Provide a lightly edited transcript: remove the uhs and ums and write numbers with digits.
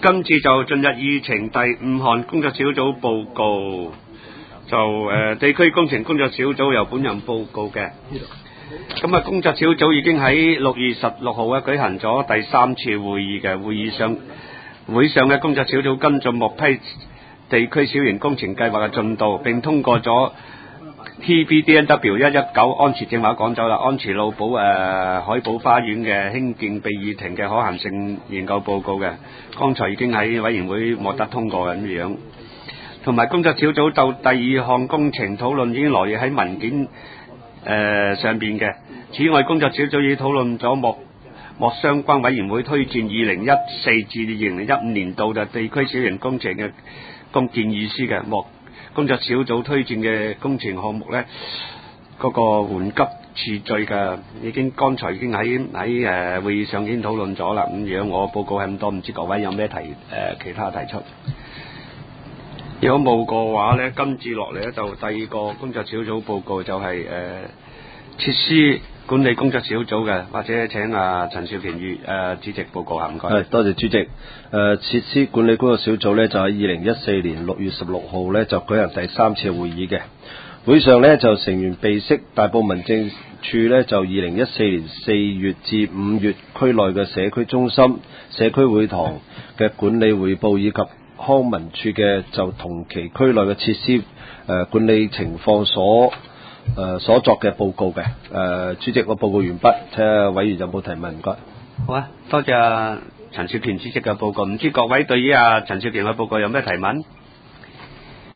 今次就進入議程第5項工作小組報告，地區工程工作小組由本人報告嘅。咁工作小組已經喺6月16號舉行咗第3次會議嘅。會上嘅工作小組跟進獲批地區小型工程計劃嘅進度，並通過咗 TPDNW 119安慈正話講咗啦，安慈路海寶花園嘅興建備議庭嘅可行性研究報告嘅，剛才已經喺委員會獲得通過嘅咁樣。同埋工作小組就第2項工程討論已經羅列喺文件上邊嘅。此外，工作小組已討論咗莫相關委員會推薦2014至2015年度嘅地區小型工程嘅建議書嘅。工作小組推薦嘅工程項目呢，嗰個緩急次序嘅剛才已經喺會議上已經討論咗啦。咁樣我報告係咁多，唔知各位有咩其他提出？如果冇嘅話呢，跟住落嚟咧就第2個工作小組報告就係設施管理工作小組嘅，或者請陳少權主席報告下，唔該。 係，多謝主席。設施管理工作小組呢，就喺2014年6月16號呢，就舉行第3次會議嘅。會上呢，就成員備悉大埔民政處呢，就2014年4月至5月區內嘅社區中心、社區會堂嘅管理匯報，以及康文署嘅就同期區內嘅設施管理情況所作嘅報告嘅。主席，我報告完畢，睇下委員有冇提問，唔該。 好啊，多謝陳少權主席嘅報告。唔知各位對於陳少權嘅報告有咩提問？